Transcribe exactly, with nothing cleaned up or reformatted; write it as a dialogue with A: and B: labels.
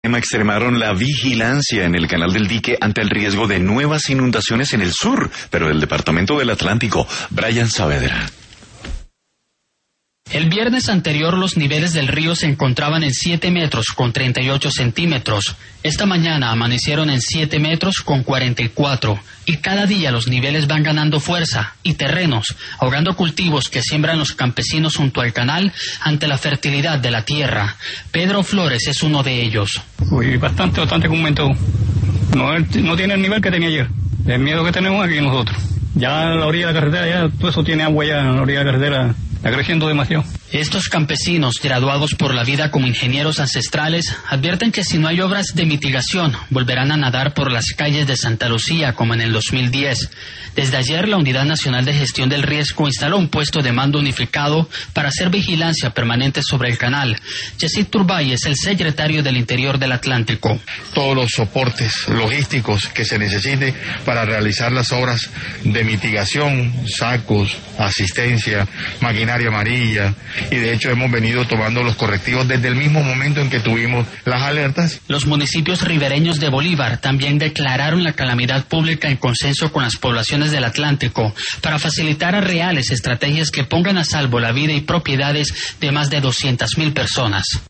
A: Extremaron la vigilancia en el canal del dique ante el riesgo de nuevas inundaciones en el sur, pero del departamento del Atlántico. Brian Saavedra.
B: El viernes anterior los niveles del río se encontraban en siete metros con treinta y ocho centímetros. Esta mañana amanecieron en siete metros con cuarenta y cuatro. Y cada día los niveles van ganando fuerza y terrenos, ahogando cultivos que siembran los campesinos junto al canal ante la fertilidad de la tierra. Pedro Flores es uno de ellos.
C: Uy, bastante, bastante con aumento. No, no tiene el nivel que tenía ayer. El miedo que tenemos aquí nosotros. Ya en la orilla de la carretera, ya todo eso tiene agua ya en la orilla de la carretera. Está creciendo demasiado.
B: Estos campesinos, graduados por la vida como ingenieros ancestrales, advierten que si no hay obras de mitigación, volverán a nadar por las calles de Santa Lucía como en el dos mil diez. Desde ayer, la Unidad Nacional de Gestión del Riesgo instaló un puesto de mando unificado para hacer vigilancia permanente sobre el canal. Yesid Turbay es el secretario del Interior del Atlántico.
D: Todos los soportes logísticos que se necesite para realizar las obras de mitigación, sacos, asistencia, maquinaria amarilla, y de hecho hemos venido tomando los correctivos desde el mismo momento en que tuvimos las alertas.
B: Los municipios ribereños de Bolívar también declararon la calamidad pública en consenso con las poblaciones del Atlántico para facilitar a reales estrategias que pongan a salvo la vida y propiedades de más de doscientas mil personas.